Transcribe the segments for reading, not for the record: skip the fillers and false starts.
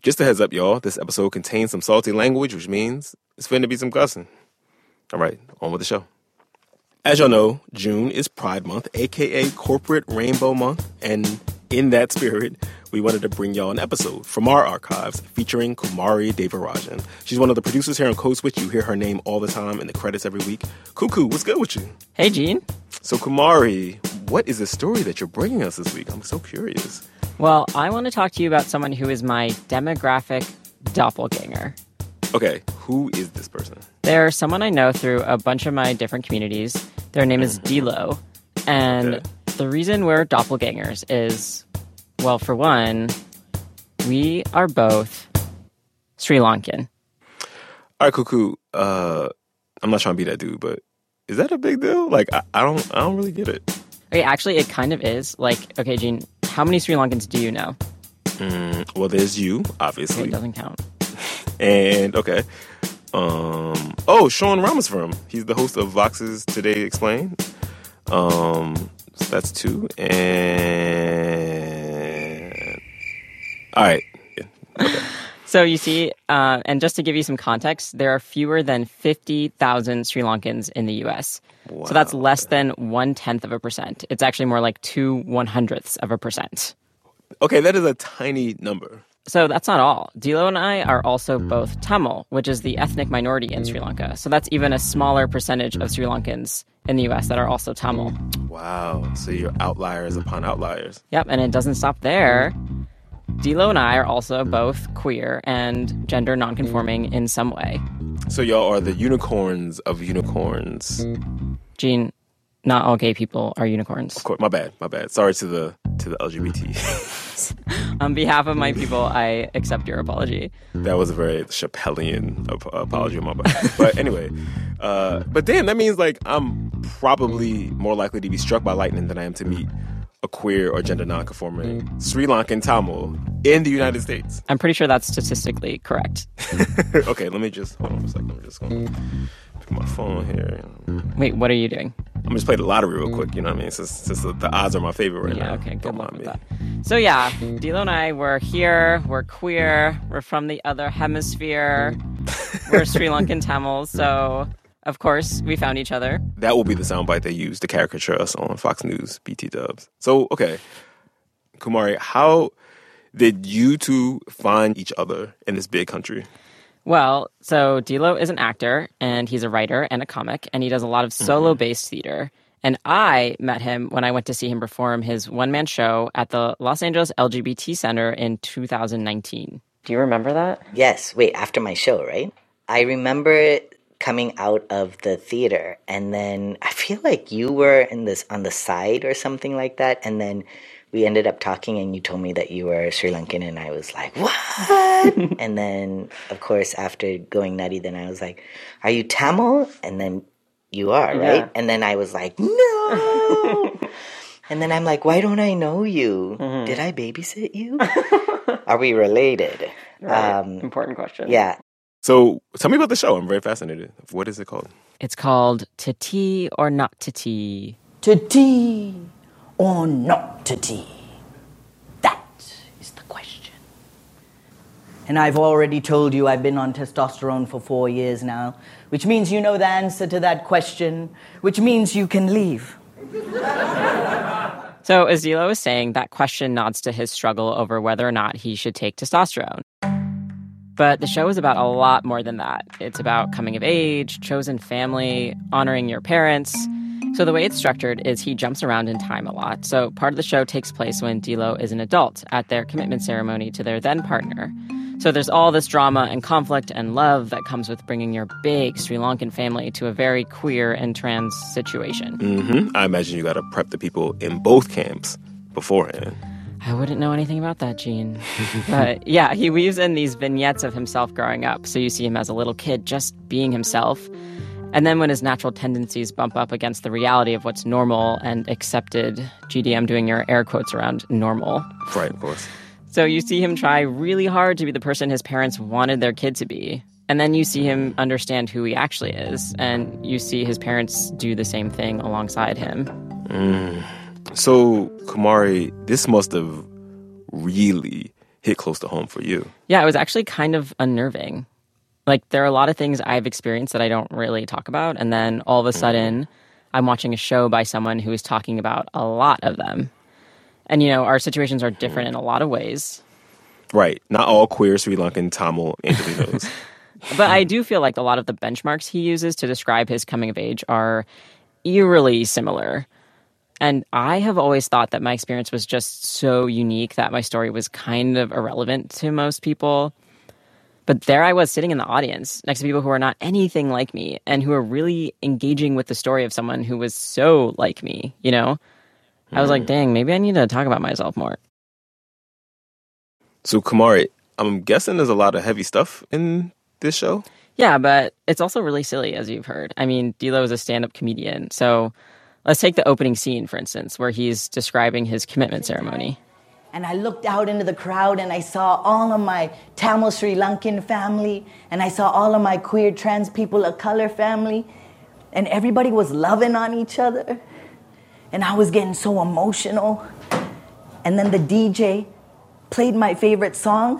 Just a heads up, y'all. This episode contains some salty language, which means it's finna be some cussing. All right, on with the show. As y'all know, June is Pride Month, a.k.a. Corporate Rainbow Month. And in that spirit, we wanted to bring y'all an episode from our archives featuring Kumari Devarajan. She's one of the producers here on Code Switch. You hear her name all the time in the credits every week. Cuckoo, what's good with you? Hey, Gene. So, Kumari, what is the story that you're bringing us this week? I'm so curious. Well, I want to talk to you about someone who is my demographic doppelganger. Okay, who is this person? They're someone I know through a bunch of my different communities. Their name is D-Lo. And the reason we're doppelgangers is, well, for one, we are both Sri Lankan. All right, Cuckoo, I'm not trying to be that dude, but is that a big deal? Like, I don't really get it. Okay, actually, it kind of is. Like, okay, Gene, how many Sri Lankans do you know? Well, there's you, obviously. Okay, it doesn't count. And, okay. Sean Ramaswamy. He's the host of Vox's Today Explained. So that's two. And... all right. Yeah. Okay. So you see, and just to give you some context, there are fewer than 50,000 Sri Lankans in the U.S. Wow. So that's less than 0.1%. It's actually more like 0.02%. Okay, that is a tiny number. So that's not all. D-Lo and I are also both Tamil, which is the ethnic minority in Sri Lanka. So that's even a smaller percentage of Sri Lankans in the U.S. that are also Tamil. Wow. So you're outliers upon outliers. Yep, and it doesn't stop there. D-Lo and I are also both queer and gender nonconforming in some way. So y'all are the unicorns of unicorns. Gene, not all gay people are unicorns. Of course, my bad. Sorry to the LGBT. On behalf of my people, I accept your apology. That was a very Chappellian apology on my part. But anyway, but damn, that means like I'm probably more likely to be struck by lightning than I am to meet a queer or gender nonconforming Sri Lankan Tamil in the United States. I'm pretty sure that's statistically correct. Okay, let me just hold on for a second. I'm just going to pick my phone here. Wait, what are you doing? I'm just playing the lottery real quick, you know what I mean? Since the odds are my favorite right now. Yeah, okay, good luck with that. So yeah, D-Lo and I, we're here, we're queer, we're from the other hemisphere, we're Sri Lankan Tamils, so of course we found each other. That will be the soundbite they use to caricature us on Fox News, BT Dubs. So, okay, Kumari, how did you two find each other in this big country? Well, so D-Lo is an actor, and he's a writer and a comic, and he does a lot of solo-based theater. And I met him when I went to see him perform his one-man show at the Los Angeles LGBT Center in 2019. Do you remember that? Yes. Wait, after my show, right? I remember coming out of the theater, and then I feel like you were on the side or something like that, and then we ended up talking, and you told me that you were Sri Lankan, and I was like, what? And then, of course, after going nutty, then I was like, are you Tamil? And then you are, right? Yeah. And then I was like, no! And then I'm like, why don't I know you? Mm-hmm. Did I babysit you? Are we related? Right. Important question. Yeah. So tell me about the show. I'm very fascinated. What is it called? It's called To Tea or Not to Tea. To tea or not to tea? That is the question. And I've already told you I've been on testosterone for 4 years now, which means you know the answer to that question, which means you can leave. So as D-Lo was saying, that question nods to his struggle over whether or not he should take testosterone. But the show is about a lot more than that. It's about coming of age, chosen family, honoring your parents. So the way it's structured is he jumps around in time a lot. So part of the show takes place when D-Lo is an adult at their commitment ceremony to their then partner. So there's all this drama and conflict and love that comes with bringing your big Sri Lankan family to a very queer and trans situation. Mm-hmm. I imagine you got to prep the people in both camps beforehand. I wouldn't know anything about that, Gene. But yeah, he weaves in these vignettes of himself growing up. So you see him as a little kid just being himself. And then when his natural tendencies bump up against the reality of what's normal and accepted, GDM doing your air quotes around normal. Right, of course. So you see him try really hard to be the person his parents wanted their kid to be. And then you see him understand who he actually is. And you see his parents do the same thing alongside him. So, Kumari, this must have really hit close to home for you. Yeah, it was actually kind of unnerving. Like, there are a lot of things I've experienced that I don't really talk about, and then all of a sudden, I'm watching a show by someone who is talking about a lot of them. And, you know, our situations are different in a lot of ways. Right. Not all queer Sri Lankan Tamil Angelinos. But I do feel like a lot of the benchmarks he uses to describe his coming of age are eerily similar. And I have always thought that my experience was just so unique that my story was kind of irrelevant to most people. But there I was sitting in the audience next to people who are not anything like me and who are really engaging with the story of someone who was so like me, you know? I was like, dang, maybe I need to talk about myself more. So, Kumari, I'm guessing there's a lot of heavy stuff in this show? Yeah, but it's also really silly, as you've heard. I mean, Dilo is a stand-up comedian. So let's take the opening scene, for instance, where he's describing his commitment ceremony. And I looked out into the crowd and I saw all of my Tamil Sri Lankan family, and I saw all of my queer trans people of color family, and everybody was loving on each other. And I was getting so emotional. And then the DJ played my favorite song.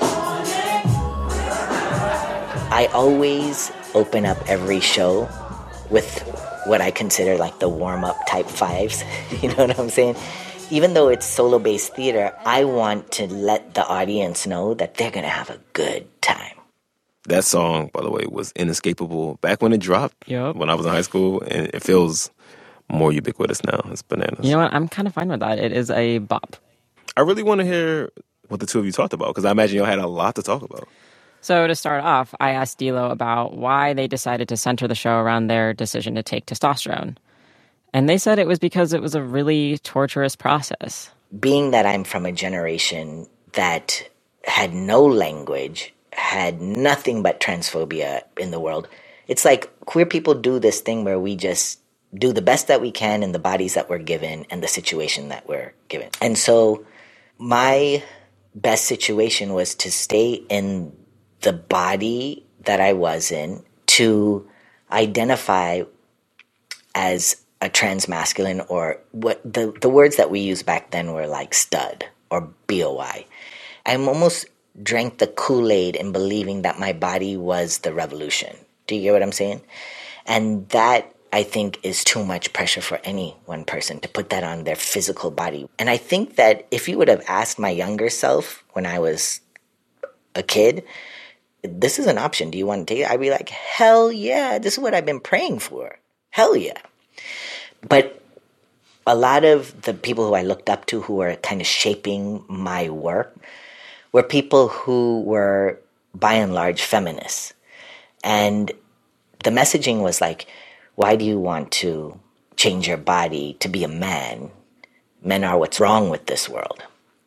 I always open up every show with what I consider like the warm-up type fives. You know what I'm saying? Even though it's solo-based theater, I want to let the audience know that they're going to have a good time. That song, by the way, was inescapable back when it dropped. Yep. When I was in high school, and it feels more ubiquitous now. It's bananas. You know what? I'm kind of fine with that. It is a bop. I really want to hear what the two of you talked about, because I imagine y'all had a lot to talk about. So to start off, I asked Dilo about why they decided to center the show around their decision to take testosterone. And they said it was because it was a really torturous process. Being that I'm from a generation that had no language, had nothing but transphobia in the world, it's like queer people do this thing where we just do the best that we can in the bodies that we're given and the situation that we're given. And so my best situation was to stay in the body that I was in, to identify as a transmasculine, or what the words that we used back then were like stud or BOI. I almost drank the Kool-Aid in believing that my body was the revolution. Do you get what I'm saying? And that, I think, is too much pressure for any one person to put that on their physical body. And I think that if you would have asked my younger self when I was a kid, this is an option, do you want to take it? I'd be like, hell yeah, this is what I've been praying for. Hell yeah. But a lot of the people who I looked up to who were kind of shaping my work were people who were, by and large, feminists. And the messaging was like, why do you want to change your body to be a man? Men are what's wrong with this world.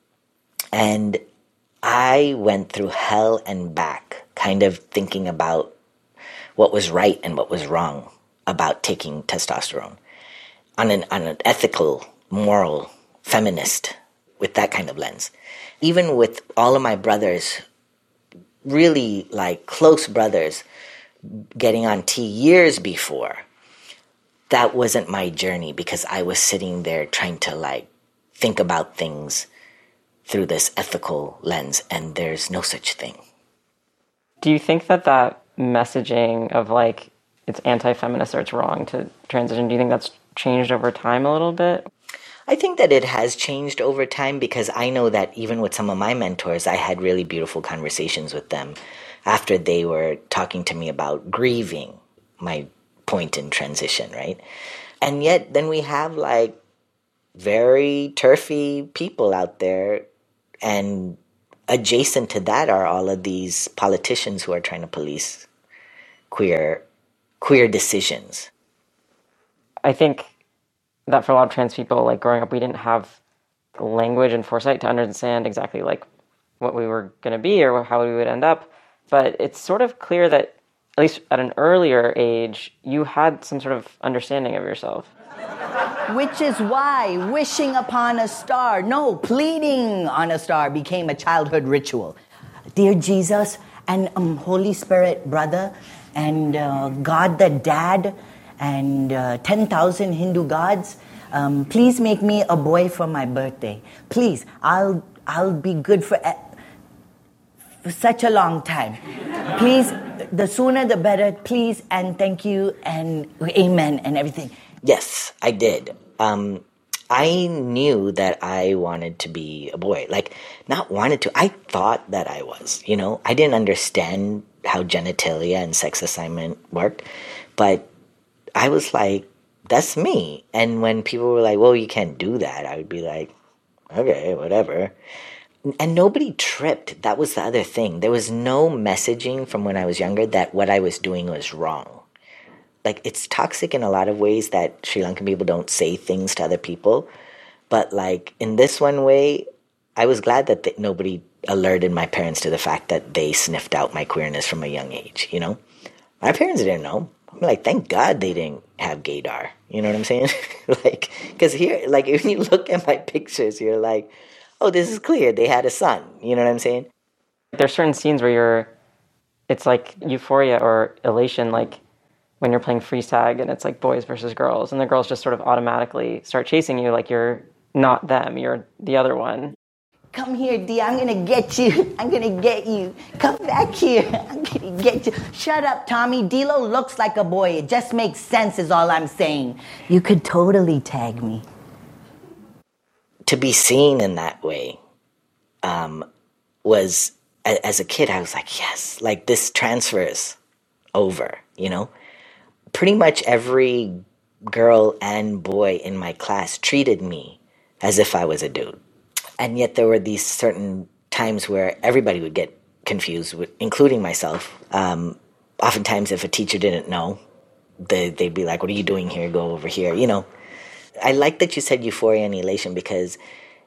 And I went through hell and back, kind of thinking about what was right and what was wrong about taking testosterone on an ethical, moral, feminist, with that kind of lens. Even with all of my brothers, really like close brothers, getting on T years before, that wasn't my journey, because I was sitting there trying to like think about things through this ethical lens, and there's no such thing. Do you think that messaging of like it's anti-feminist or it's wrong to transition, do you think that's changed over time a little bit? I think that it has changed over time, because I know that even with some of my mentors, I had really beautiful conversations with them after they were talking to me about grieving my point in transition, right? And yet then we have like very turfy people out there, and adjacent to that are all of these politicians who are trying to police queer decisions. I think that for a lot of trans people, like growing up, we didn't have the language and foresight to understand exactly like what we were going to be or how we would end up. But it's sort of clear that, at least at an earlier age, you had some sort of understanding of yourself. Which is why wishing upon a star, no, pleading on a star became a childhood ritual. Dear Jesus and Holy Spirit brother and God the Dad and 10,000 Hindu gods, please make me a boy for my birthday. Please, I'll be good for for such a long time. Please, the sooner the better, please, and thank you, and amen, and everything. Yes, I did. I knew that I wanted to be a boy. Like, not wanted to, I thought that I was, you know? I didn't understand how genitalia and sex assignment worked, but I was like, that's me. And when people were like, well, you can't do that, I would be like, okay, whatever. And nobody tripped. That was the other thing. There was no messaging from when I was younger that what I was doing was wrong. Like, it's toxic in a lot of ways that Sri Lankan people don't say things to other people. But, like, in this one way, I was glad that nobody alerted my parents to the fact that they sniffed out my queerness from a young age, you know? My parents didn't know. I'm like, thank God they didn't have gaydar. You know what I'm saying? Like, because here, like, when you look at my pictures, you're like, oh, this is clear. They had a son. You know what I'm saying? There's certain scenes where it's like euphoria or elation, like when you're playing freeze tag and it's like boys versus girls, and the girls just sort of automatically start chasing you like you're not them, you're the other one. Come here, D, I'm gonna get you. I'm gonna get you. Come back here. I'm gonna get you. Shut up, Tommy. D-Lo looks like a boy. It just makes sense is all I'm saying. You could totally tag me. To be seen in that way was, as a kid, I was like, yes, like this transfers over, you know? Pretty much every girl and boy in my class treated me as if I was a dude. And yet there were these certain times where everybody would get confused, including myself. Oftentimes, if a teacher didn't know, they'd be like, what are you doing here? Go over here, you know? I like that you said euphoria and elation because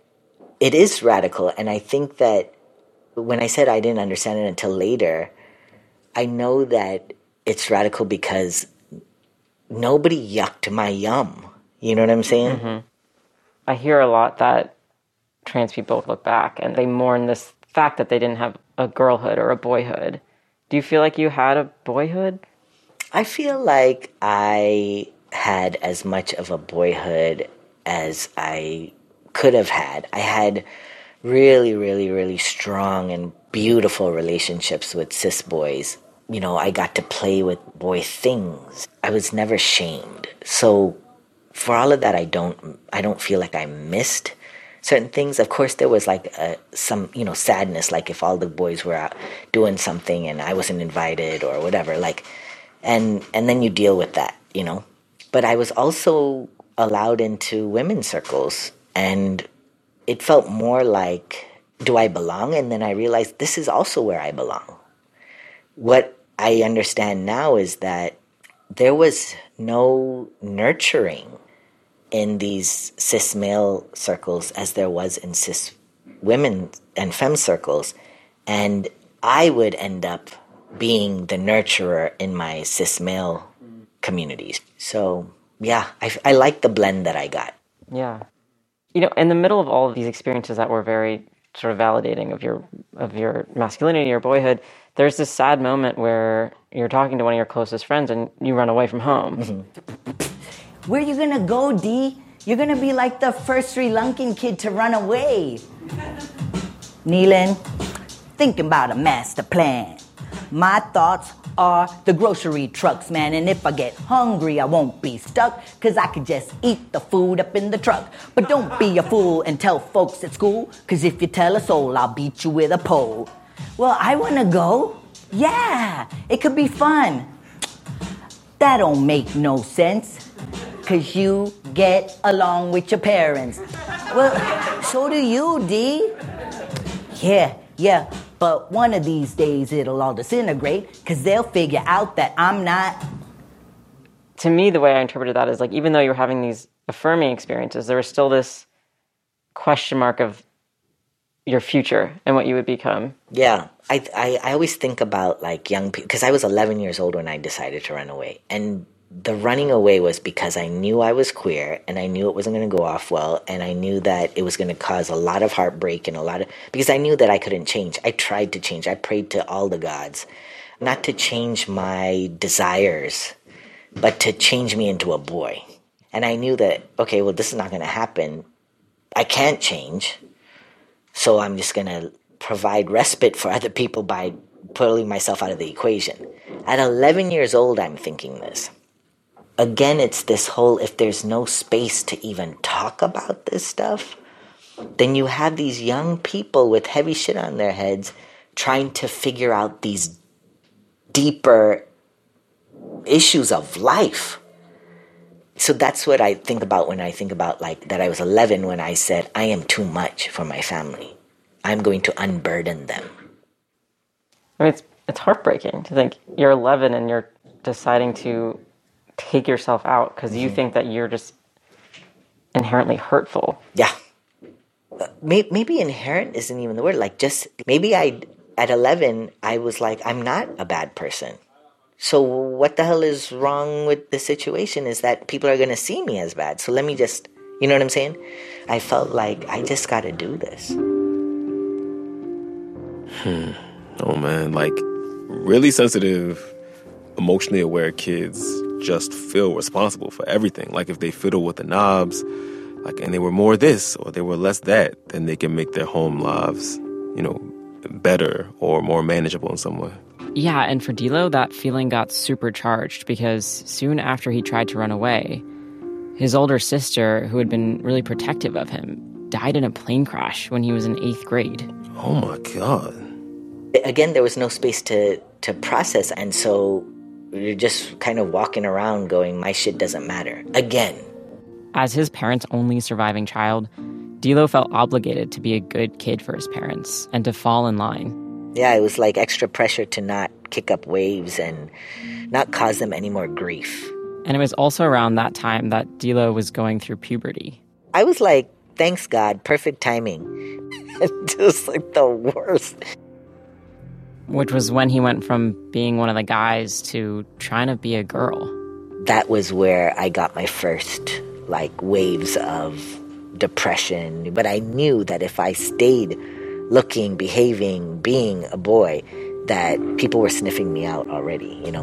it is radical. And I think that when I said I didn't understand it until later, I know that it's radical because nobody yucked my yum. You know what I'm saying? Mm-hmm. I hear a lot that trans people look back and they mourn this fact that they didn't have a girlhood or a boyhood. Do you feel like you had a boyhood? I feel like I had as much of a boyhood as I could have had. I had really, really, really strong and beautiful relationships with cis boys. You know, I got to play with boy things. I was never shamed. So for all of that, I don't feel like I missed certain things. Of course, there was like some, you know, sadness, like if all the boys were out doing something and I wasn't invited or whatever, like, and then you deal with that, you know. But I was also allowed into women's circles, and it felt more like, do I belong? And then I realized this is also where I belong. What I understand now is that there was no nurturing in these cis male circles as there was in cis women and femme circles. And I would end up being the nurturer in my cis male communities. So, yeah, I like the blend that I got. Yeah. You know, in the middle of all of these experiences that were very sort of validating of your masculinity, your boyhood, there's this sad moment where you're talking to one of your closest friends and you run away from home. Mm-hmm. Where you gonna go, D? You're gonna be like the first Sri Lankan kid to run away. Neelan, thinking about a master plan. My thoughts are the grocery trucks, man. And if I get hungry, I won't be stuck, 'cause I could just eat the food up in the truck. But don't be a fool and tell folks at school, 'cause if you tell a soul, I'll beat you with a pole. Well, I wanna go. Yeah, it could be fun. That don't make no sense, 'cause you get along with your parents. Well, so do you, D. Yeah, but one of these days it'll all disintegrate, 'cause they'll figure out that I'm not. To me, the way I interpreted that is like, even though you were having these affirming experiences, there was still this question mark of your future and what you would become. Yeah, I always think about like young people, because I was 11 years old when I decided to run away. And the running away was because I knew I was queer and I knew it wasn't going to go off well. And I knew that it was going to cause a lot of heartbreak and because I knew that I couldn't change. I tried to change. I prayed to all the gods, not to change my desires, but to change me into a boy. And I knew that, okay, well, this is not going to happen. I can't change. So I'm just going to provide respite for other people by pulling myself out of the equation. At 11 years old, I'm thinking this. Again, it's this whole, if there's no space to even talk about this stuff, then you have these young people with heavy shit on their heads trying to figure out these deeper issues of life. So that's what I think about when I think about like that I was 11 when I said, I am too much for my family. I'm going to unburden them. I mean, it's heartbreaking to think you're 11 and you're deciding to take yourself out because you think that you're just inherently hurtful. Yeah. Maybe inherent isn't even the word. Like just, maybe at 11, I was like, I'm not a bad person. So what the hell is wrong with the situation is that people are going to see me as bad. So let me just, you know what I'm saying? I felt like I just got to do this. Oh man, like really sensitive, emotionally aware kids just feel responsible for everything. Like if they fiddle with the knobs, like, and they were more this or they were less that, then they can make their home lives, you know, better or more manageable in some way. Yeah, and for D'Lo, that feeling got supercharged because soon after he tried to run away, his older sister, who had been really protective of him, died in a plane crash when he was in 8th grade. Oh my God. Again, there was no space to process, and so you're just kind of walking around going, my shit doesn't matter. Again. As his parents' only surviving child, D'Lo felt obligated to be a good kid for his parents and to fall in line. Yeah, it was like extra pressure to not kick up waves and not cause them any more grief. And it was also around that time that D'Lo was going through puberty. I was like, thanks God, perfect timing. Just like the worst. Which was when he went from being one of the guys to trying to be a girl. That was where I got my first, like, waves of depression. But I knew that if I stayed looking, behaving, being a boy, that people were sniffing me out already, you know?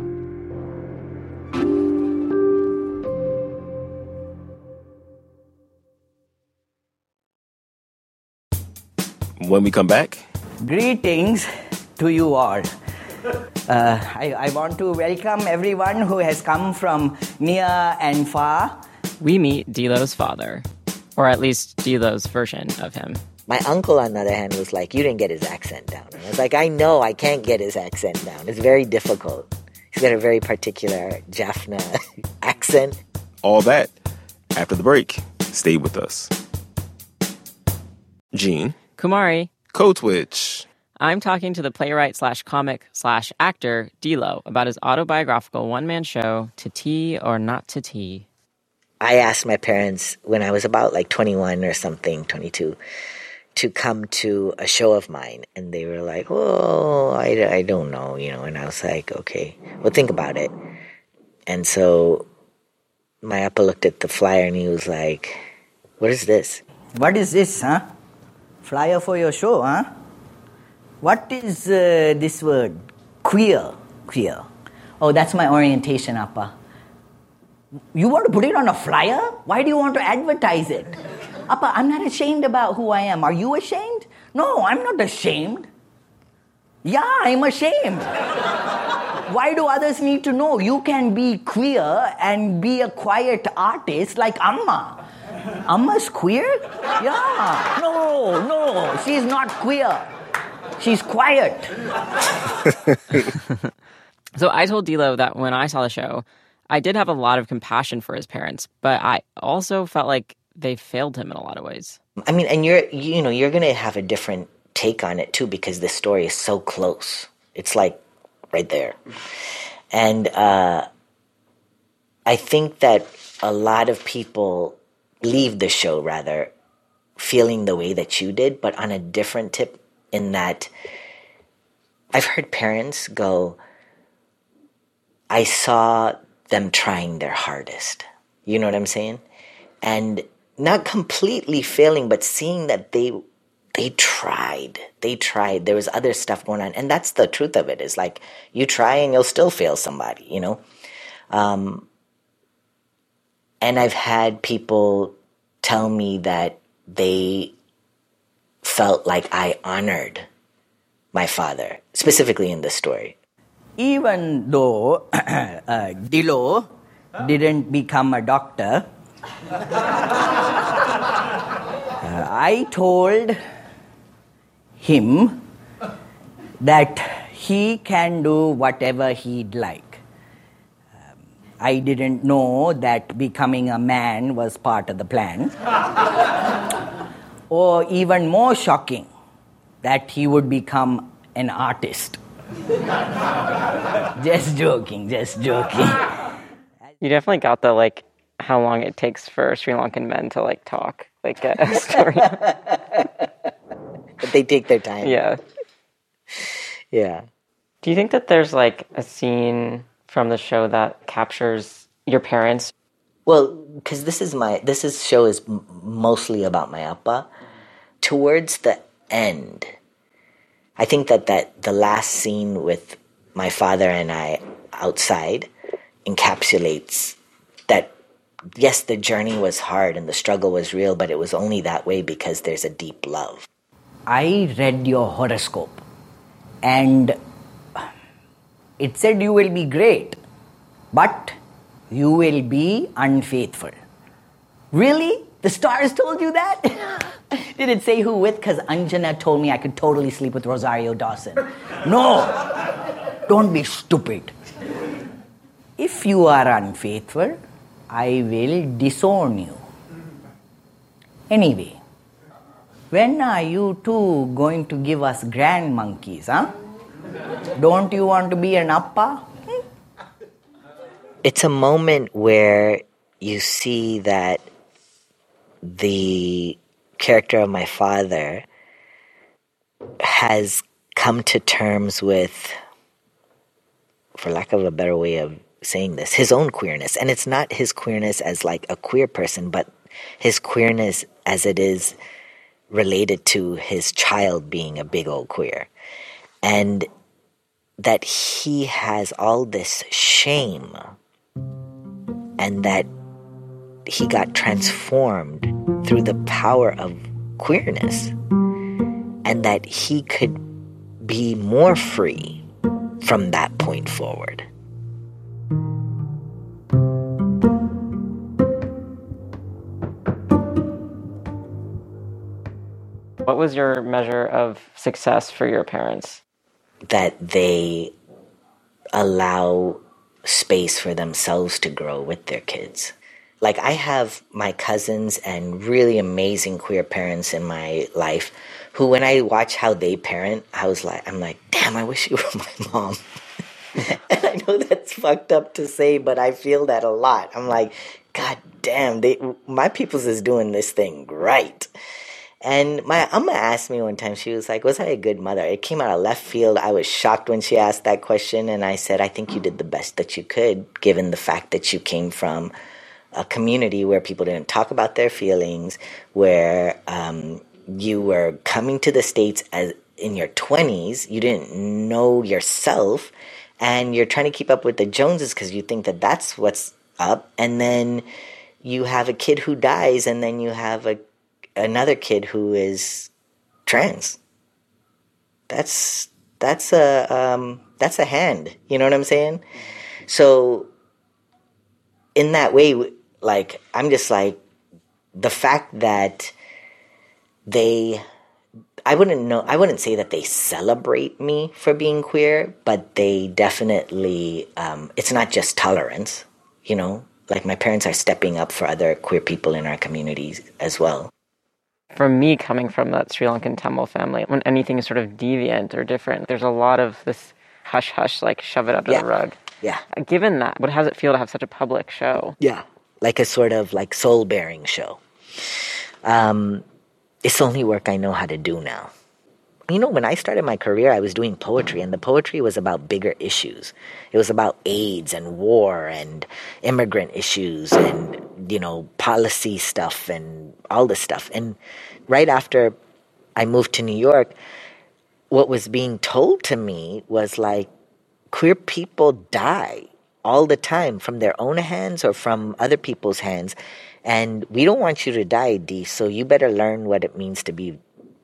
When we come back... Greetings to you all. I want to welcome everyone who has come from near and far. We meet D'Lo's father, or at least D'Lo's version of him. My uncle, on the other hand, was like, you didn't get his accent down. And I was like, I know, I can't get his accent down. It's very difficult. He's got a very particular Jaffna accent. All that after the break. Stay with us. Gene. Kumari. Code Switch. I'm talking to the playwright/comic/actor D'Lo about his autobiographical one-man show, To Tea or Not to Tea. I asked my parents when I was about like 21 or something, 22, to come to a show of mine. And they were like, oh, I don't know, you know. And I was like, okay, well, think about it. And so my appa looked at the flyer and he was like, what is this? What is this, huh? Flyer for your show, huh? What is this word? Queer. Queer. Oh, that's my orientation, appa. You want to put it on a flyer? Why do you want to advertise it? Appa, I'm not ashamed about who I am. Are you ashamed? No, I'm not ashamed. Yeah, I'm ashamed. Why do others need to know? You can be queer and be a quiet artist like Amma. Amma's queer? Yeah. No, she's not queer. She's quiet. So I told D'Lo that when I saw the show, I did have a lot of compassion for his parents, but I also felt like they failed him in a lot of ways. I mean, and you're going to have a different take on it too because the story is so close. It's like right there. And I think that a lot of people leave the show rather feeling the way that you did, but on a different tip in that I've heard parents go, I saw them trying their hardest. You know what I'm saying? And not completely failing, but seeing that they tried. They tried. There was other stuff going on. And that's the truth of it, is like you try and you'll still fail somebody, you know? And I've had people tell me that they felt like I honored my father, specifically in this story. Even though Dilo didn't become a doctor, I told him that he can do whatever he'd like. I didn't know that becoming a man was part of the plan. Or even more shocking, that he would become an artist. Just joking. You definitely got the, like, how long it takes for Sri Lankan men to, like, talk, like, get a story. But they take their time. Yeah. Yeah. Do you think that there's, like, a scene from the show that captures your parents? Well, because this show is mostly about my appa. Towards the end, I think that the last scene with my father and I outside encapsulates that, yes, the journey was hard and the struggle was real, but it was only that way because there's a deep love. I read your horoscope and it said you will be great, but you will be unfaithful. Really? The stars told you that? Did it say who with? Because Anjana told me I could totally sleep with Rosario Dawson. No! Don't be stupid. If you are unfaithful, I will disown you. Anyway, when are you two going to give us grand monkeys, huh? Don't you want to be an appa? It's a moment where you see that the character of my father has come to terms with, for lack of a better way of saying this, his own queerness. And it's not his queerness as like a queer person, but his queerness as it is related to his child being a big old queer. And that he has all this shame and that he got transformed through the power of queerness and that he could be more free from that point forward. What was your measure of success for your parents? That they allow space for themselves to grow with their kids. Like, I have my cousins and really amazing queer parents in my life who, when I watch how they parent, I'm like, damn, I wish you were my mom. And I know that's fucked up to say, but I feel that a lot. I'm like, God damn, my peoples is doing this thing right. And my Amma asked me one time, she was like, was I a good mother? It came out of left field. I was shocked when she asked that question. And I said, I think you did the best that you could, given the fact that you came from a community where people didn't talk about their feelings, where you were coming to the States as in your 20s, you didn't know yourself, and you're trying to keep up with the Joneses because you think that that's what's up. And then you have a kid who dies, and then you have another kid who is trans. That's a hand. You know what I'm saying? So in that way, like, I'm just like, the fact that I wouldn't say that they celebrate me for being queer, but they definitely, it's not just tolerance, you know? Like, my parents are stepping up for other queer people in our communities as well. For me, coming from that Sri Lankan Tamil family, when anything is sort of deviant or different, there's a lot of this hush-hush, like, shove it under the rug. Yeah. Given that, what does it feel to have such a public show? Yeah. Like a sort of, like, soul-bearing show. It's the only work I know how to do now. You know, when I started my career, I was doing poetry, and the poetry was about bigger issues. It was about AIDS and war and immigrant issues and, you know, policy stuff and all this stuff. And right after I moved to New York, what was being told to me was like, queer people die all the time from their own hands or from other people's hands. And we don't want you to die, D, so you better learn what it means to be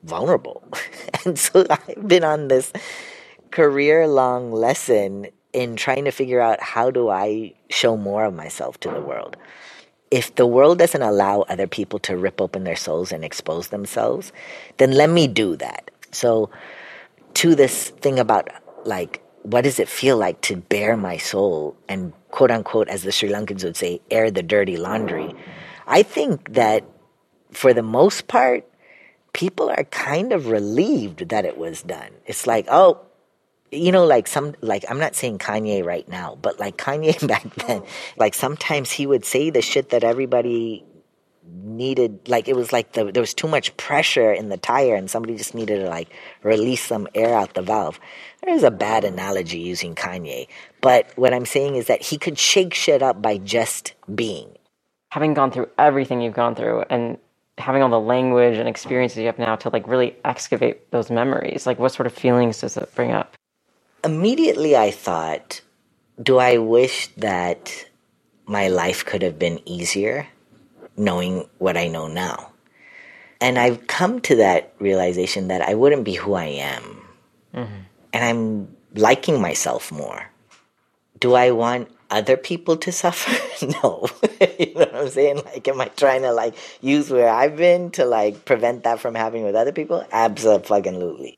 vulnerable. And so I've been on this career-long lesson in trying to figure out how do I show more of myself to the world. If the world doesn't allow other people to rip open their souls and expose themselves, then let me do that. So to this thing about, like, what does it feel like to bare my soul and, quote unquote, as the Sri Lankans would say, air the dirty laundry, I think that for the most part, people are kind of relieved that it was done. It's like, oh, you know, like I'm not saying Kanye right now, but like Kanye back then, like sometimes he would say the shit that everybody needed. Like it was like there was too much pressure in the tire and somebody just needed to like release some air out the valve. There's a bad analogy using Kanye. But what I'm saying is that he could shake shit up by just being. Having gone through everything you've gone through and having all the language and experiences you have now to like really excavate those memories, like what sort of feelings does it bring up? Immediately I thought, do I wish that my life could have been easier knowing what I know now? And I've come to that realization that I wouldn't be who I am. Mm-hmm. And I'm liking myself more. Do I want other people to suffer? No. You know what I'm saying? Like, am I trying to like use where I've been to like prevent that from happening with other people? Absolutely.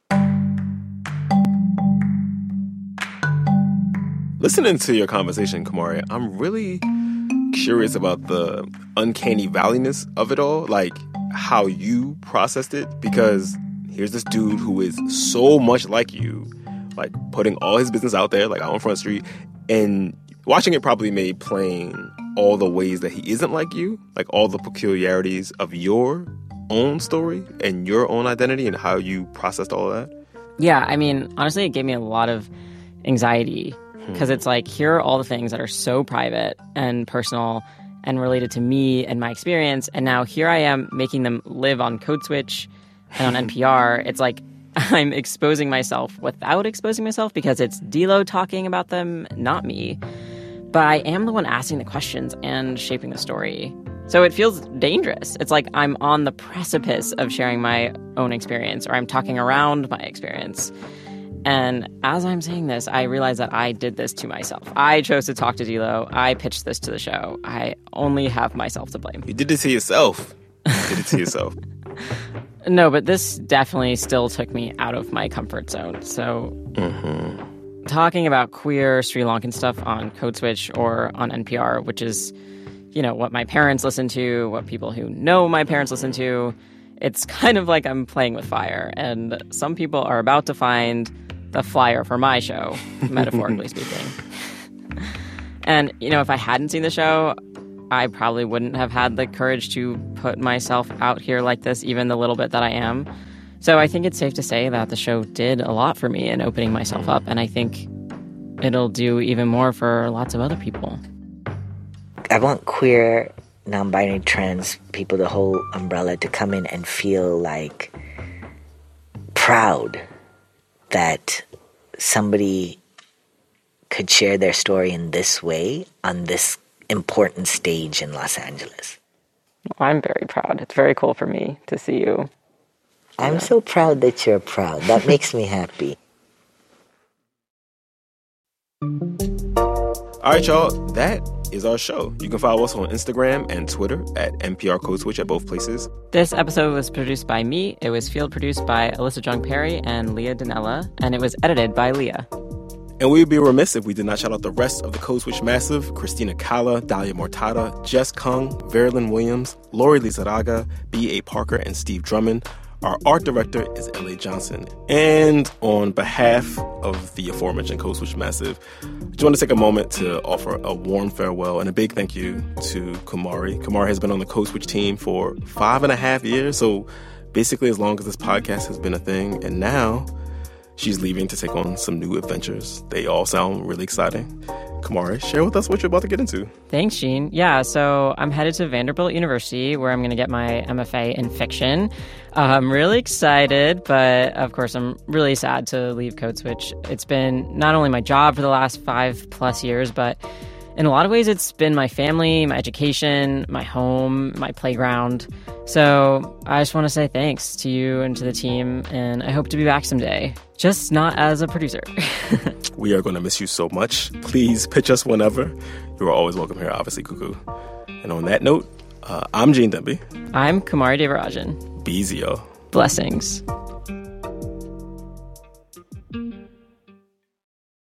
Listening to your conversation, Kamari, I'm really curious about the uncanny valleyness of it all, like how you processed it, because here's this dude who is so much like you, like putting all his business out there, like out on Front Street, and watching it probably made plain all the ways that he isn't like you, like all the peculiarities of your own story and your own identity and how you processed all of that. Yeah, I mean, honestly, it gave me a lot of anxiety because it's like, here are all the things that are so private and personal and related to me and my experience, and now here I am making them live on Code Switch and on NPR. It's like I'm exposing myself without exposing myself because it's D-Lo talking about them, not me. But I am the one asking the questions and shaping the story. So it feels dangerous. It's like I'm on the precipice of sharing my own experience, or I'm talking around my experience. And as I'm saying this, I realize that I did this to myself. I chose to talk to D-Lo. I pitched this to the show. I only have myself to blame. You did it to yourself. You did it to yourself. No, but this definitely still took me out of my comfort zone. So talking about queer Sri Lankan stuff on Code Switch or on NPR, which is, you know, what my parents listen to, what people who know my parents listen to, it's kind of like I'm playing with fire. And some people are about to find the flyer for my show, metaphorically speaking. And, you know, if I hadn't seen the show, I probably wouldn't have had the courage to put myself out here like this, even the little bit that I am. So I think it's safe to say that the show did a lot for me in opening myself up, and I think it'll do even more for lots of other people. I want queer, non-binary, trans people, the whole umbrella, to come in and feel like proud that somebody could share their story in this way on this important stage in Los Angeles. I'm very proud. It's very cool for me to see you. I'm so proud that you're proud. That makes me happy. All right, y'all, that is our show. You can follow us on Instagram and Twitter at NPR Code Switch at both places. This episode was produced by me. It was field produced by Alyssa Jung Perry and Leah Donnella, and it was edited by Leah. And we would be remiss if we did not shout out the rest of the Code Switch Massive: Christina Calla, Dalia Mortada, Jess Kung, Verilyn Williams, Lori Lizarraga, B.A. Parker, and Steve Drummond. Our art director is L.A. Johnson. And on behalf of the aforementioned Code Switch Massive, I just want to take a moment to offer a warm farewell and a big thank you to Kamari. Kamari has been on the Code Switch team for 5.5 years, so basically as long as this podcast has been a thing. And now she's leaving to take on some new adventures. They all sound really exciting. Kamari, share with us what you're about to get into. Thanks, Gene. Yeah, so I'm headed to Vanderbilt University, where I'm going to get my MFA in fiction. I'm really excited, but of course I'm really sad to leave Code Switch. It's been not only my job for the last 5+ years, but In a lot of ways, it's been my family, my education, my home, my playground. So I just want to say thanks to you and to the team, and I hope to be back someday, just not as a producer. We are going to miss you so much. Please pitch us whenever. You are always welcome here, obviously, Cuckoo. And on that note, I'm Gene Demby. I'm Kumari Devarajan. Be easy, y'all. Blessings.